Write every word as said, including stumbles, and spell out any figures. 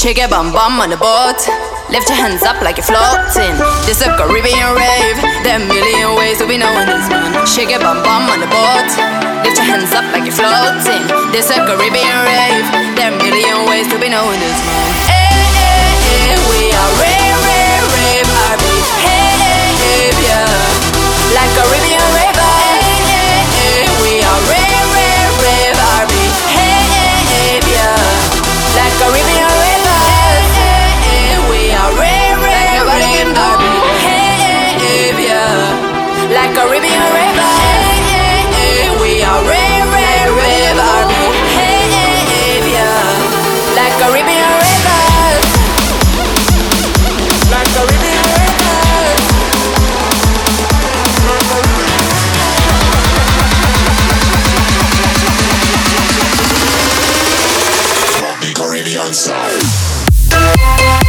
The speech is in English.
Shake your bum bum on the boat. Lift your hands up like you're floating. This a Caribbean rave. There are a million ways to be knowing this, man. Shake your bum bum on the boat. Lift your hands up like you're floating. This a Caribbean rave. There are a million ways to be knowing this, man. Hey, hey, hey, we are rave, rave, rave, R B. Hey, hey, hey, yeah. Like Caribbean rave. Hey, hey, hey, we are rave, rave, rave, R B. Hey, hey, hey, yeah. Like Caribbean rave. Like Caribbean river, hey, hey, hey, we are rave, rave, rave, our behavior. Like Caribbean rivers, like Caribbean rivers. From the Caribbean side.